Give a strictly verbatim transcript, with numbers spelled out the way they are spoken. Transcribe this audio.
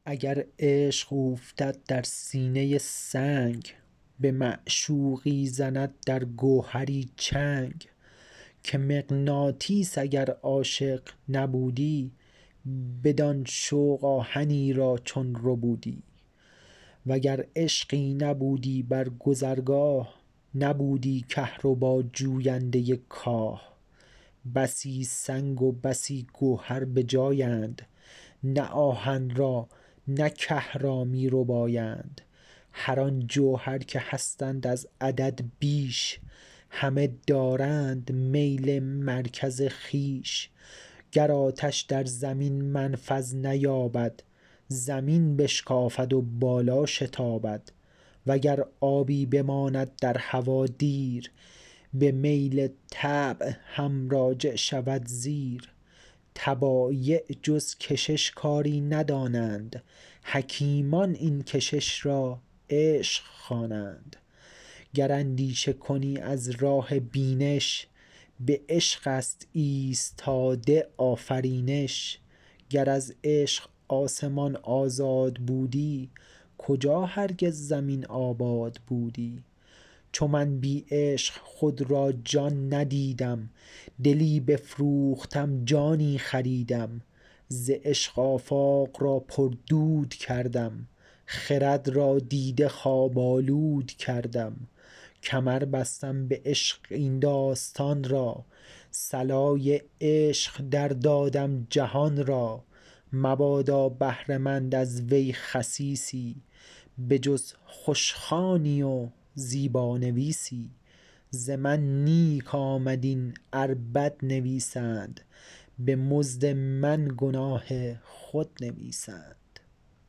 اگر عشق اوفتد در سینه سنگ، به معشوقی زند در گوهری چنگ. که مغناطیس اگر عاشق نبودی، بدان شوق آهنی را چون ربودی. وگر عشقی نبودی بر گذرگاه، نبودی کهربا جوینده کاه. بسی سنگ و بسی گوهر به جایند، نه آهن را نه که را می ربایند. هر آن جوهر که هستند از عدد بیش، همه دارند میل مرکز خویش. گر آتش در زمین منفذ نیابد، زمین بشکافد و بالا شتابد. وگر آبی بماند در هوا دیر، به میل طبع هم راجع شود زیر. طبایع جز کشش کاری ندانند، حکیمان این کشش را عشق خوانند. گر اندیشه کنی از راه بینش، به عشق است ایستاده آفرینش. گر از عشق آسمان آزاد بودی، کجا هرگز زمین آباد بودی. چو من بی عشق خود را جان ندیدم، دلی بفروختم جانی خریدم. ز عشق آفاق را پر دود کردم، خرد را دیده خواب آلود کردم. کمر بستم به عشق این داستان را، صلای عشق در دادم جهان را. مبادا بهره مند از وی خسیسی، به جز خوش خوانی و زیبا نویسی. ز من نیک آمد این ار بد نویسند، به مزد من گناه خود نویسند.